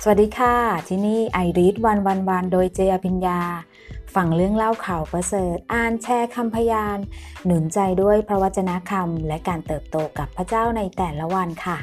สวัสดีค่ะที่นี่ไอรีดวันโดยเจอภิญญาฟังเรื่องเล่าข่าวประเสริฐอ่านแชร์คำพยานหนุนใจด้วยพระวจนะคำและการเติบโตกับพระเจ้าในแต่ละวันค่ะ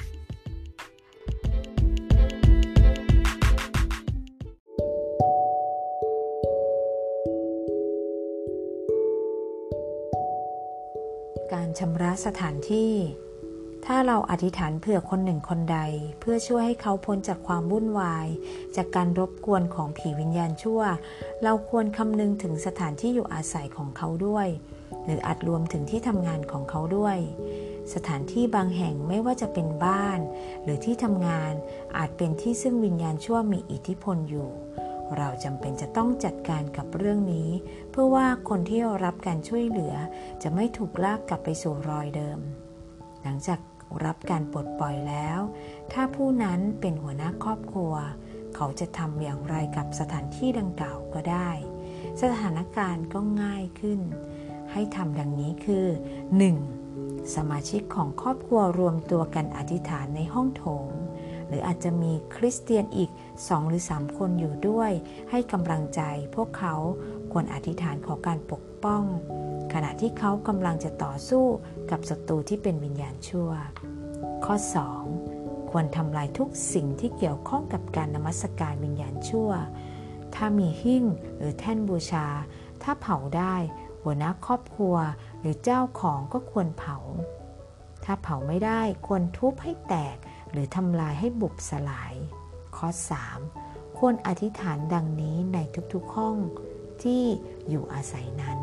การชำระสถานที่ถ้าเราอธิษฐานเผื่อคนหนึ่งคนใดเพื่อช่วยให้เขาพ้นจากความวุ่นวายจากการรบกวนของผีวิญญาณชั่วเราควรคำนึงถึงสถานที่อยู่อาศัยของเขาด้วยหรืออาจรวมถึงที่ทำงานของเขาด้วยสถานที่บางแห่งไม่ว่าจะเป็นบ้านหรือที่ทำงานอาจเป็นที่ซึ่งวิญญาณชั่วมีอิทธิพลอยู่เราจำเป็นจะต้องจัดการกับเรื่องนี้เพื่อว่าคนที่รับการช่วยเหลือจะไม่ถูกลากกลับไปสู่รอยเดิมหลังจากรับการปลดปล่อยแล้วถ้าผู้นั้นเป็นหัวหน้าครอบครัวเขาจะทำอย่างไรกับสถานที่ดังกล่าวก็ได้สถานการณ์ก็ง่ายขึ้นให้ทำดังนี้คือ 1. สมาชิกของครอบครัวรวมตัวกันอธิษฐานในห้องโถงหรืออาจจะมีคริสเตียนอีก2 หรือ 3 คนอยู่ด้วยให้กำลังใจพวกเขาควรอธิษฐานขอการปกป้องขณะที่เขากำลังจะต่อสู้กับศัตรูที่เป็นวิญญาณชั่วข้อ 2. ควรทำลายทุกสิ่งที่เกี่ยวข้องกับการนมัสการวิญญาณชั่วถ้ามีหิ้งหรือแท่นบูชาถ้าเผาได้หัวหน้าครอบครัวหรือเจ้าของก็ควรเผาถ้าเผาไม่ได้ควรทุบให้แตกหรือทำลายให้บุบสลายข้อ 3. ควรอธิษฐานดังนี้ในทุกๆห้องที่อยู่อาศัยนั้น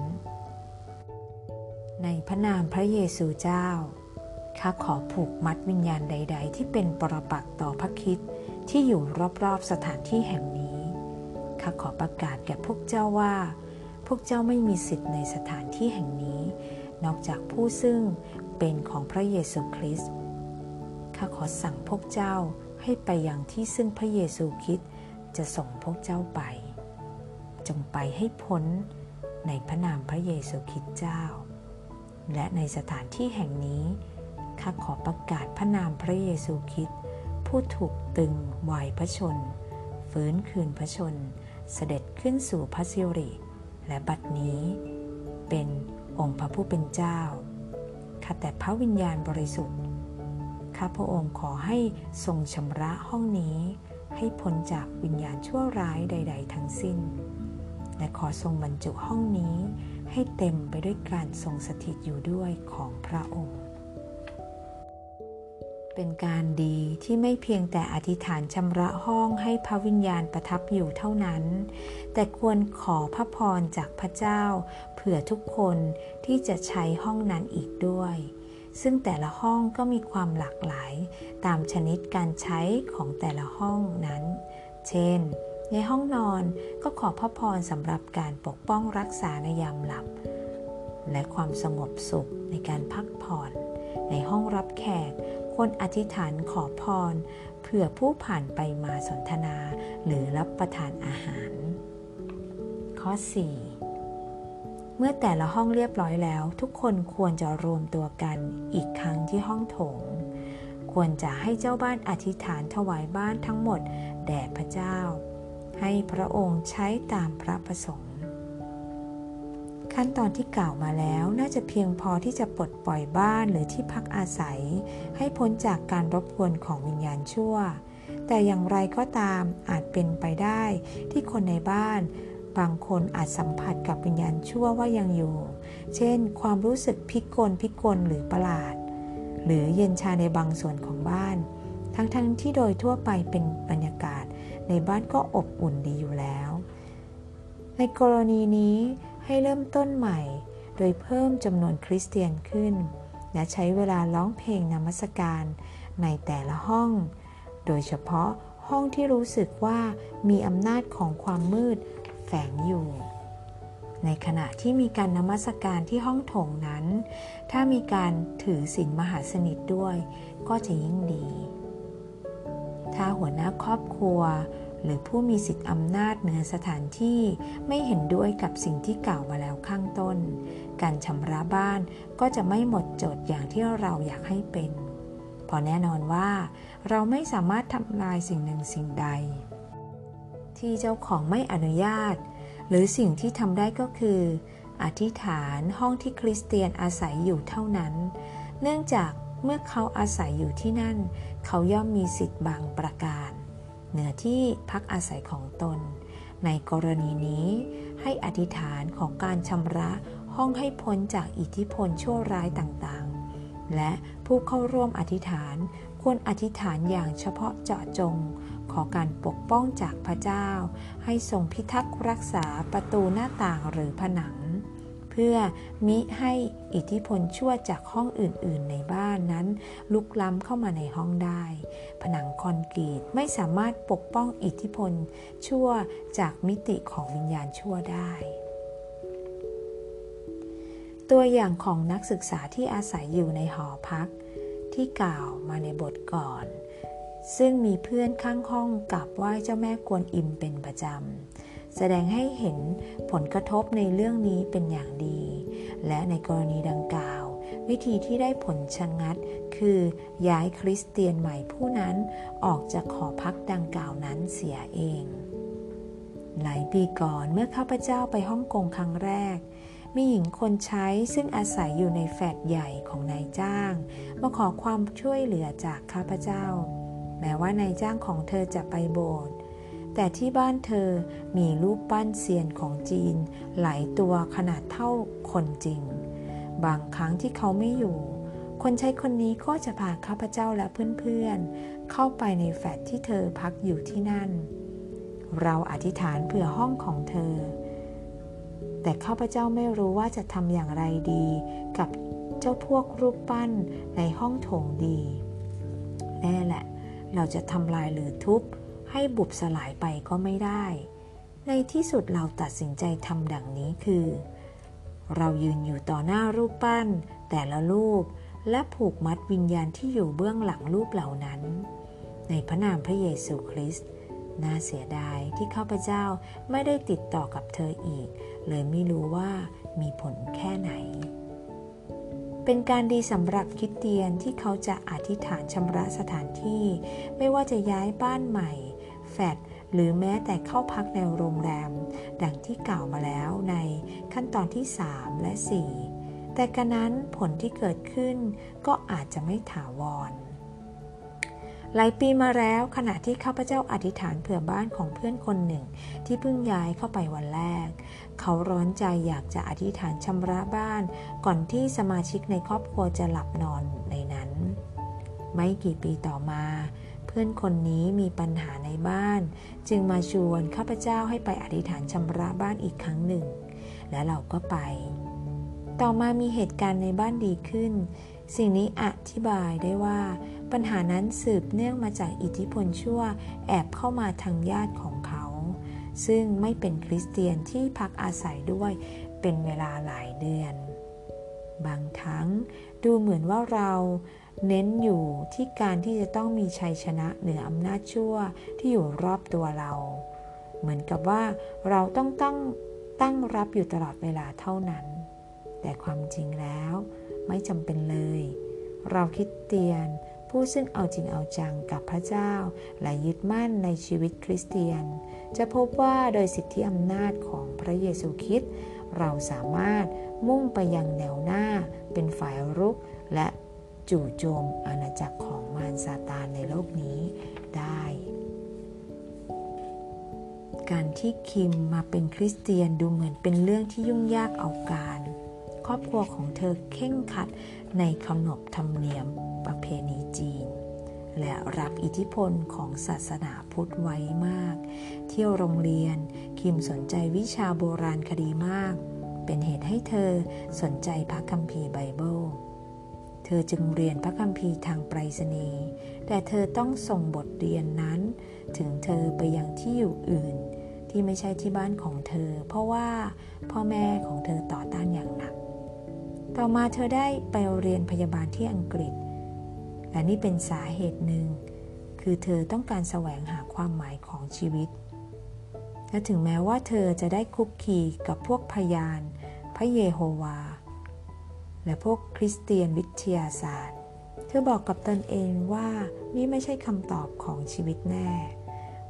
ในพระนามพระเยซูเจ้าข้าขอผูกมัดวิญญาณใดๆที่เป็นปรปักษ์ต่อพระคริสต์ที่อยู่รอบๆสถานที่แห่งนี้ข้าขอประกาศแก่พวกเจ้าว่าพวกเจ้าไม่มีสิทธิ์ในสถานที่แห่งนี้นอกจากผู้ซึ่งเป็นของพระเยซูคริสต์ข้าขอสั่งพวกเจ้าให้ไปยังที่ซึ่งพระเยซูคริสต์จะส่งพวกเจ้าไปจงไปให้พ้นในพระนามพระเยซูคริสต์เจ้าและในสถานที่แห่งนี้ข้าขอประกาศพระนามพระเยซูคริสต์ผู้ถูกตึงวายพระชนฟื้นคืนพระชนเสด็จขึ้นสู่พระสิริและบัดนี้เป็นองค์พระผู้เป็นเจ้าข้าแต่พระวิญญาณบริสุทธิ์ข้าพระองค์ขอให้ทรงชำระห้องนี้ให้พ้นจากวิญญาณชั่วร้ายใดๆทั้งสิ้นและขอทรงบรรจุห้องนี้ให้เต็มไปด้วยการทรงสถิตอยู่ด้วยของพระองค์เป็นการดีที่ไม่เพียงแต่อธิษฐานชำระห้องให้พระวิญญาณประทับอยู่เท่านั้นแต่ควรขอพระพรจากพระเจ้าเผื่อทุกคนที่จะใช้ห้องนั้นอีกด้วยซึ่งแต่ละห้องก็มีความหลากหลายตามชนิดการใช้ของแต่ละห้องนั้นเช่นในห้องนอนก็ขอพระพรสำหรับการปกป้องรักษาในยามหลับและความสงบสุขในการพักผ่อนในห้องรับแขกควรอธิษฐานขอพรเผื่อผู้ผ่านไปมาสนทนาหรือรับประทานอาหารข้อ 4 เมื่อแต่ละห้องเรียบร้อยแล้วทุกคนควรจะรวมตัวกันอีกครั้งที่ห้องโถงควรจะให้เจ้าบ้านอธิษฐานถวายบ้านทั้งหมดแด่พระเจ้าให้พระองค์ใช้ตามพระประสงค์ขั้นตอนที่กล่าวมาแล้วน่าจะเพียงพอที่จะปลดปล่อยบ้านหรือที่พักอาศัยให้พ้นจากการรบกวนของวิญญาณชั่วแต่อย่างไรก็ตามอาจเป็นไปได้ที่คนในบ้านบางคนอาจสัมผัสกับวิญญาณชั่วว่ายังอยู่เช่นความรู้สึกพิกลหรือประหลาดหรือเย็นชาในบางส่วนของบ้านทั้งที่โดยทั่วไปเป็นบรรยากาศในบ้านก็อบอุ่นดีอยู่แล้วในกรณีนี้ให้เริ่มต้นใหม่โดยเพิ่มจำนวนคริสเตียนขึ้นและใช้เวลาร้องเพลงนมัสการในแต่ละห้องโดยเฉพาะห้องที่รู้สึกว่ามีอำนาจของความมืดแฝงอยู่ในขณะที่มีการนมัสการที่ห้องโถงนั้นถ้ามีการถือศีลมหาสนิทด้วยก็จะยิ่งดีถ้าหัวหน้าครอบครัวหรือผู้มีสิทธิอำนาจเหนือสถานที่ไม่เห็นด้วยกับสิ่งที่กล่าวมาแล้วข้างต้นการชำระบ้านก็จะไม่หมดจดอย่างที่เราอยากให้เป็นเพราะแน่นอนว่าเราไม่สามารถทำลายสิ่งหนึ่งสิ่งใดที่เจ้าของไม่อนุญาตหรือสิ่งที่ทำได้ก็คืออธิษฐานห้องที่คริสเตียนอาศัยอยู่เท่านั้นเนื่องจากเมื่อเขาอาศัยอยู่ที่นั่นเขาย่อมมีสิทธิ์บางประการเหนือที่พักอาศัยของตนในกรณีนี้ให้อธิษฐานของการชำระห้องให้พ้นจากอิทธิพลชั่วร้ายต่างๆและผู้เข้าร่วมอธิษฐานควรอธิษฐานอย่างเฉพาะเจาะจงขอการปกป้องจากพระเจ้าให้ทรงพิทักษ์รักษาประตูหน้าต่างหรือผนังเพื่อมิให้อิทธิพลชั่วจากห้องอื่นๆในบ้านนั้นลุกล้ำเข้ามาในห้องได้ผนังคอนกรีตไม่สามารถปกป้องอิทธิพลชั่วจากมิติของวิญญาณชั่วได้ตัวอย่างของนักศึกษาที่อาศัยอยู่ในหอพักที่กล่าวมาในบทก่อนซึ่งมีเพื่อนข้างห้องกราบไหว้เจ้าแม่กวนอิมเป็นประจำแสดงให้เห็นผลกระทบในเรื่องนี้เป็นอย่างดีและในกรณีดังกล่าววิธีที่ได้ผลชะงัดคือย้ายคริสเตียนใหม่ผู้นั้นออกจากหอพักดังกล่าวนั้นเสียเองหลายปีก่อนเมื่อข้าพเจ้าไปฮ่องกงครั้งแรกมีหญิงคนใช้ซึ่งอาศัยอยู่ในแฟลตใหญ่ของนายจ้างมาขอความช่วยเหลือจากข้าพเจ้าแม้ว่านายจ้างของเธอจะไปโบสถ์แต่ที่บ้านเธอมีรูปปั้นเซียนของจีนหลายตัวขนาดเท่าคนจริงบางครั้งที่เขาไม่อยู่คนใช้คนนี้ก็จะพาข้าพเจ้าและเพื่อนๆเข้าไปในแฟลตที่เธอพักอยู่ที่นั่นเราอธิษฐานเผื่อห้องของเธอแต่ข้าพเจ้าไม่รู้ว่าจะทำอย่างไรดีกับเจ้าพวกรูปปั้นในห้องโถงดีแน่แหละเราจะทำลายหรือทุบให้บุบสลายไปก็ไม่ได้ในที่สุดเราตัดสินใจทำดังนี้คือเรายืนอยู่ต่อหน้ารูปปั้นแต่ละรูปและผูกมัดวิญญาณที่อยู่เบื้องหลังรูปเหล่านั้นในพระนามพระเยซูคริสต์น่าเสียดายที่ข้าพเจ้าไม่ได้ติดต่อกับเธออีกเลยไม่รู้ว่ามีผลแค่ไหนเป็นการดีสำหรับคริสเตียนที่เขาจะอธิษฐานชำระสถานที่ไม่ว่าจะย้ายบ้านใหม่แฟลตหรือแม้แต่เข้าพักในโรงแรมดังที่กล่าวมาแล้วในขั้นตอนที่3และ4แต่กระนั้นผลที่เกิดขึ้นก็อาจจะไม่ถาวรหลายปีมาแล้วขณะที่ข้าพเจ้าอธิษฐานเผื่อบ้านของเพื่อนคนหนึ่งที่เพิ่งย้ายเข้าไปวันแรกเขาร้อนใจอยากจะอธิษฐานชำระบ้านก่อนที่สมาชิกในครอบครัวจะหลับนอนในนั้นไม่กี่ปีต่อมาเพื่อนคนนี้มีปัญหาในบ้านจึงมาชวนข้าพเจ้าให้ไปอธิษฐานชำระบ้านอีกครั้งหนึ่งและเราก็ไปต่อมามีเหตุการณ์ในบ้านดีขึ้นสิ่งนี้อธิบายได้ว่าปัญหานั้นสืบเนื่องมาจากอิทธิพลชั่วแอบเข้ามาทางญาติของเขาซึ่งไม่เป็นคริสเตียนที่พักอาศัยด้วยเป็นเวลาหลายเดือนบางครั้งดูเหมือนว่าเราเน้นอยู่ที่การที่จะต้องมีชัยชนะเหนืออำนาจชั่วที่อยู่รอบตัวเราเหมือนกับว่าเราต้องตั้งรับอยู่ตลอดเวลาเท่านั้นแต่ความจริงแล้วไม่จำเป็นเลยเราคริสเตียนผู้ซึ่งเอาจริงเอาจังกับพระเจ้าและยึดมั่นในชีวิตคริสเตียนจะพบว่าโดยสิทธิอำนาจของพระเยซูคริสต์เราสามารถมุ่งไปยังแนวหน้าเป็นฝ่ายรุกและจู่โจมอาณาจักรของมารซาตานในโลกนี้ได้การที่คิมมาเป็นคริสเตียนดูเหมือนเป็นเรื่องที่ยุ่งยากเอาการครอบครัวของเธอเคร่งครัดในขนบธรรมเนียมประเพณีจีนและรับอิทธิพลของศาสนาพุทธไว้มากเที่ยวโรงเรียนคิมสนใจวิชาโบราณคดีมากเป็นเหตุให้เธอสนใจพระคัมภีร์ไบเบิลเธอจึงเรียนพระคัมภีร์ทางไปรษณีย์แต่เธอต้องส่งบทเรียนนั้นถึงเธอไปยังที่อยู่อื่นที่ไม่ใช่ที่บ้านของเธอเพราะว่าพ่อแม่ของเธอต่อต้านอย่างหนักต่อมาเธอได้ไปเรียนพยาบาลที่อังกฤษและนี่เป็นสาเหตุหนึ่งคือเธอต้องการแสวงหาความหมายของชีวิตและถึงแม้ว่าเธอจะได้คุกคีกับพวกพยานพระเยโฮวาและพวกคริสเตียนวิทยาศาสตร์เธอบอกกับตนเองว่านี่ไม่ใช่คำตอบของชีวิตแน่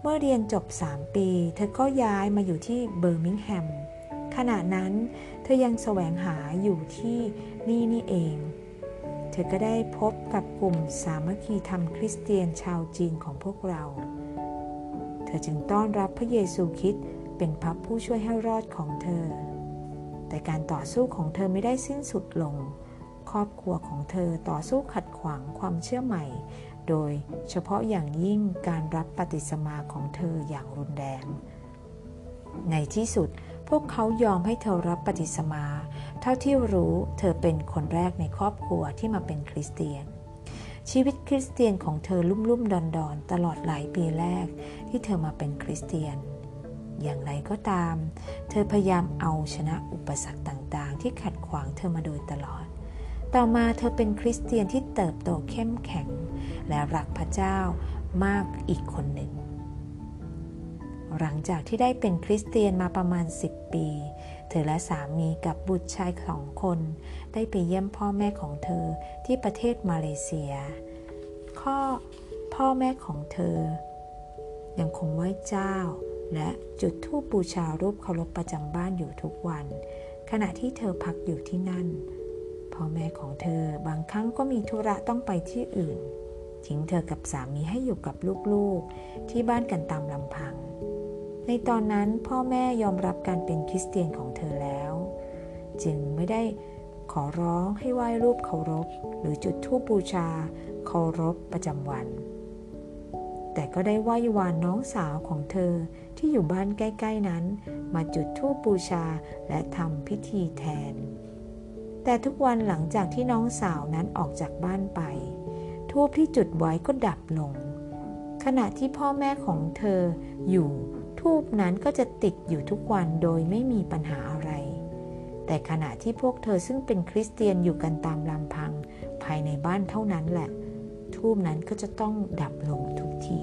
มื่อเรียนจบ3 ปีเธอก็ย้ายมาอยู่ที่เบอร์มิงแฮมขณะนั้นเธอยังแสวงหาอยู่ที่นี่เองเธอก็ได้พบกับกลุ่มสามัคคีธรรมคริสเตียนชาวจีนของพวกเราเธอจึงต้อนรับพระเยซูคริสต์เป็นพระผู้ช่วยให้รอดของเธอแต่การต่อสู้ของเธอไม่ได้สิ้นสุดลงครอบครัวของเธอต่อสู้ขัดขวางความเชื่อใหม่โดยเฉพาะอย่างยิ่งการรับปฏิสมาของเธออย่างรุนแรงในที่สุดพวกเขายอมให้เธอรับปฏิสมาเท่าที่รู้เธอเป็นคนแรกในครอบครัวที่มาเป็นคริสเตียนชีวิตคริสเตียนของเธอลุ่มๆดอนๆตลอดหลายปีแรกที่เธอมาเป็นคริสเตียนอย่างไรก็ตามเธอพยายามเอาชนะอุปสรรคต่างๆที่ขัดขวางเธอมาโดยตลอดต่อมาเธอเป็นคริสเตียนที่เติบโตเข้มแข็งและรักพระเจ้ามากอีกคนหนึ่งหลังจากที่ได้เป็นคริสเตียนมาประมาณ10 ปีเธอและสามีกับบุตรชาย2 คนได้ไปเยี่ยมพ่อแม่ของเธอที่ประเทศมาเลเซียพ่อแม่ของเธอยังคงไหว้เจ้าและจุดธูปบูชารูปเคารพประจำบ้านอยู่ทุกวันขณะที่เธอพักอยู่ที่นั่นพ่อแม่ของเธอบางครั้งก็มีธุระต้องไปที่อื่นทิ้งเธอกับสามีให้อยู่กับลูกๆที่บ้านกันตามลำพังในตอนนั้นพ่อแม่ยอมรับการเป็นคริสเตียนของเธอแล้วจึงไม่ได้ขอร้องให้ไหว้รูปเคารพหรือจุดธูปบูชาเคารพประจำวันแต่ก็ได้ไหว้วานน้องสาวของเธอที่อยู่บ้านใกล้ๆนั้นมาจุดธูปบูชาและทำพิธีแทนแต่ทุกวันหลังจากที่น้องสาวนั้นออกจากบ้านไปธูปที่จุดไว้ก็ดับลงขณะที่พ่อแม่ของเธออยู่ธูปนั้นก็จะติดอยู่ทุกวันโดยไม่มีปัญหาอะไรแต่ขณะที่พวกเธอซึ่งเป็นคริสเตียนอยู่กันตามลำพังภายในบ้านเท่านั้นแหละธูปนั้นก็จะต้องดับลงทุกที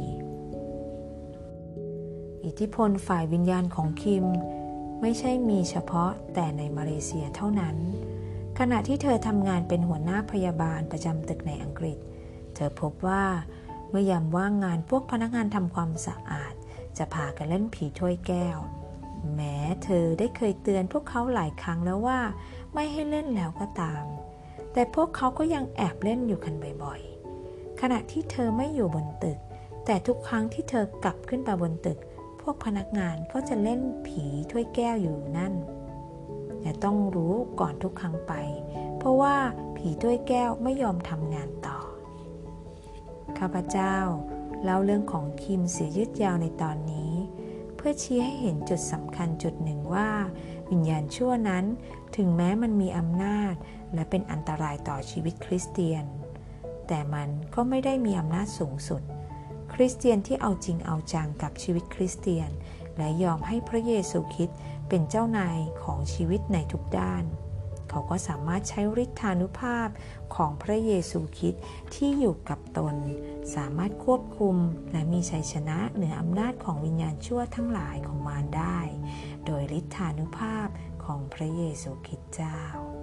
อิทธิพลฝ่ายวิญญาณของคิมไม่ใช่มีเฉพาะแต่ในมาเลเซียเท่านั้นขณะที่เธอทำงานเป็นหัวหน้าพยาบาลประจำตึกในอังกฤษเธอพบว่าเมื่อยามว่างงานพวกพนักงานทำความสะอาดจะพากันเล่นผีถ้วยแก้วแม้เธอได้เคยเตือนพวกเขาหลายครั้งแล้วว่าไม่ให้เล่นแล้วก็ตามแต่พวกเขาก็ยังแอบเล่นอยู่กันบ่อยๆขณะที่เธอไม่อยู่บนตึกแต่ทุกครั้งที่เธอกลับขึ้นไปบนตึกพวกพนักงานก็จะเล่นผีถ้วยแก้วอยู่นั่นและต้องรู้ก่อนทุกครั้งไปเพราะว่าผีถ้วยแก้วไม่ยอมทำงานต่อข้าพเจ้าเล่าเรื่องของคิมเสียยืดยาวในตอนนี้เพื่อชี้ให้เห็นจุดสำคัญจุดหนึ่งว่าวิญญาณชั่วนั้นถึงแม้มันมีอำนาจและเป็นอันตรายต่อชีวิตคริสเตียนแต่มันก็ไม่ได้มีอำนาจสูงสุดคริสเตียนที่เอาจริงเอาจังกับชีวิตคริสเตียนและยอมให้พระเยซูคริสต์เป็นเจ้านายของชีวิตในทุกด้านเขาก็สามารถใช้ฤทธานุภาพของพระเยซูคริสต์ที่อยู่กับตนสามารถควบคุมและมีชัยชนะเหนืออำนาจของวิญญาณชั่วทั้งหลายของมารได้โดยฤทธานุภาพของพระเยซูคริสต์เจ้า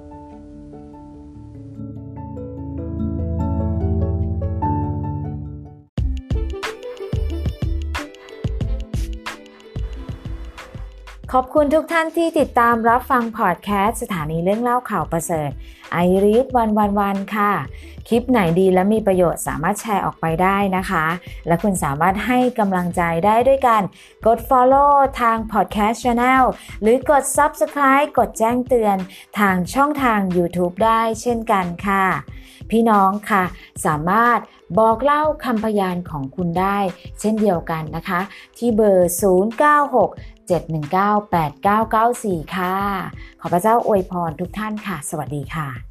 ขอบคุณทุกท่านที่ติดตามรับฟังพอดแคสต์สถานีเรื่องเล่าข่าวประเสริฐไอรีดวันค่ะคลิปไหนดีและมีประโยชน์สามารถแชร์ออกไปได้นะคะและคุณสามารถให้กำลังใจได้ด้วยการกด follow ทาง podcast channel หรือกด subscribe กดแจ้งเตือนทางช่องทาง YouTube ได้เช่นกันค่ะพี่น้องค่ะสามารถบอกเล่าคำพยานของคุณได้เช่นเดียวกันนะคะที่เบอร์096-719-8994 ค่ะขอพระเจ้าอวยพรทุกท่านค่ะสวัสดีค่ะ